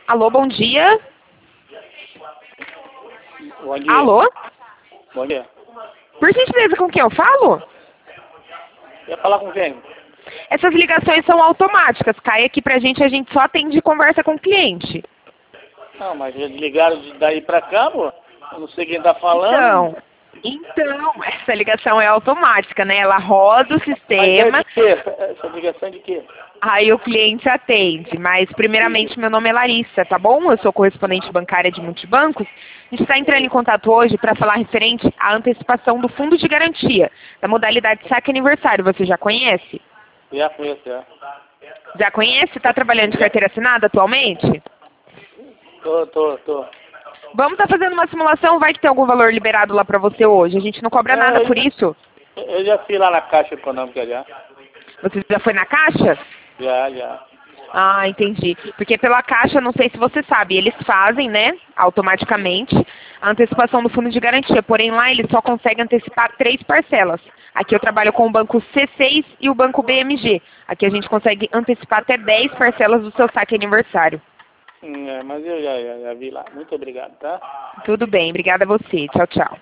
Alô, bom dia. Bom dia. Alô? Bom dia. Por gentileza, com quem eu falo? Ia falar com quem? Essas ligações são automáticas. Cai aqui pra gente, a gente só atende e conversa com o cliente. Não, mas eles ligaram daí pra cá, pô. Eu não sei quem tá falando. Então, essa ligação é automática, né? Ela roda o Mas é sistema, de quê? Essa ligação é de quê? aí o cliente atende. Mas, primeiramente, meu nome é Larissa, tá bom? Eu sou correspondente bancária de multibancos. A gente está entrando em contato hoje para falar referente à antecipação do fundo de garantia, da modalidade saque aniversário. Você já conhece? Já conheço, já. Já conhece? Está trabalhando de carteira assinada atualmente? Tô. Vamos estar fazendo uma simulação, vai que tem algum valor liberado lá para você hoje. A gente não cobra nada por isso. Eu já fui lá na Caixa Econômica já. Você já foi na Caixa? Já. Ah, entendi. Porque pela Caixa, não sei se você sabe, eles fazem, né, automaticamente, a antecipação do fundo de garantia. Porém, lá eles só conseguem antecipar 3 parcelas. Aqui eu trabalho com o banco C6 e o banco BMG. Aqui a gente consegue antecipar até 10 parcelas do seu saque aniversário. Mas eu já vi lá. Muito obrigado, tá? Tudo bem, obrigada a você. Tchau, tchau.